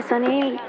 Sonil.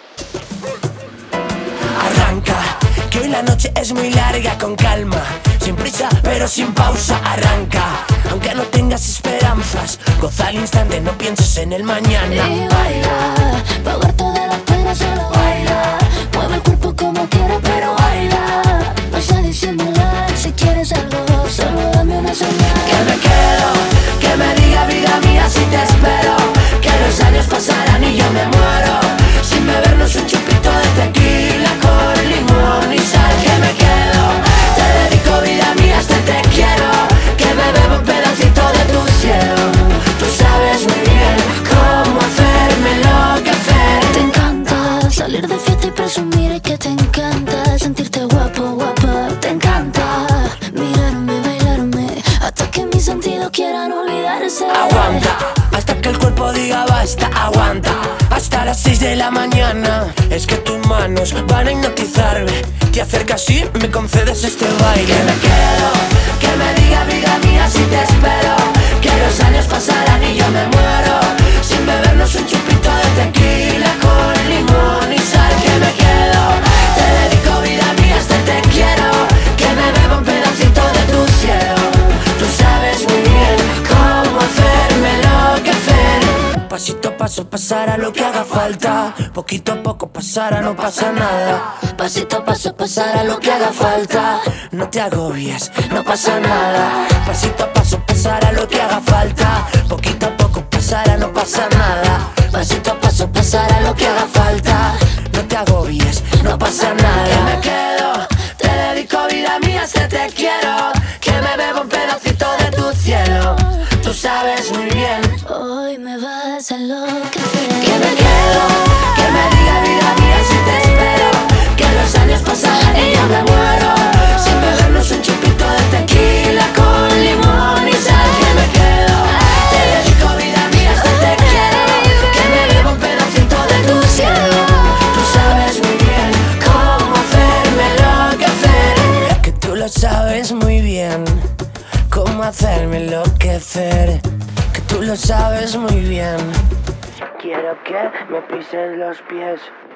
Arranca, que hoy la noche es muy larga, con calma, sin prisa pero sin pausa. Arranca, aunque no tengas esperanzas, goza al instante, no pienses en el mañana. Y baila, pa' ahogar todas las penas, solo baila. Mueve el cuerpo como quieras, pero baila. No sé disimular, si quieres algo, solo dame una señal. Que me quedo, que me diga vida mía si te espero. Que los años pasarán y yo me muero sin bebernos un chupito de tequila con limón y sal. Que me quedo, te dedico vida mía, este te quiero. Que me bebo un pedacito de tu cielo. Tú sabes muy bien cómo hacerme enloquecer. Te encanta salir de fiesta y presumir, y que te encanta sentirte guapo, guapa. Te encanta mirarme, bailarme, hasta que mis sentidos quieran olvidarse. Aguanta, hasta que el cuerpo diga basta. Aguanta, hasta las 6 de la mañana. Es que tus manos van a hipnotizarme. Te acercas y me concedes este baile. Que me quedo, que me diga vida mía si te espero. Que los años pasarán y yo me muero sin bebernos un chupito de tequila con limón y sal. Que me quedo, te dedico vida mía, este te quiero. Que me bebo un pedacito de tu cielo. Tú sabes muy bien cómo hacerme enloquecer. Pasito a paso pasará lo que haga falta. Poquito a poco pasará, no pasa nada. Pasito a paso pasará lo que haga falta. No te agobies, no pasa nada. Pasito a paso pasará lo que haga falta. Poquito a poco pasará, no pasa nada. Pasito a paso pasará lo que haga falta. No te agobies, no pasa nada. Que me quedo, te dedico vida mía, este te quiero. Que me bebo un pedacito de tu cielo. Tú sabes muy bien. Hoy me vas a enloquecer. Que me quedo, que me diga vida mía si te espero. Que los años pasarán y yo me muero sin bebernos un chupito de tequila con limón y sal. Que me quedo, te dedico vida mía, este te quiero. Que me bebo un pedacito de tu cielo. Tú sabes muy bien cómo hacerme enloquecer. Que tú lo sabes muy bien cómo hacerme enloquecer. Que tú lo sabes muy bien. Quiero que me pisen los pies.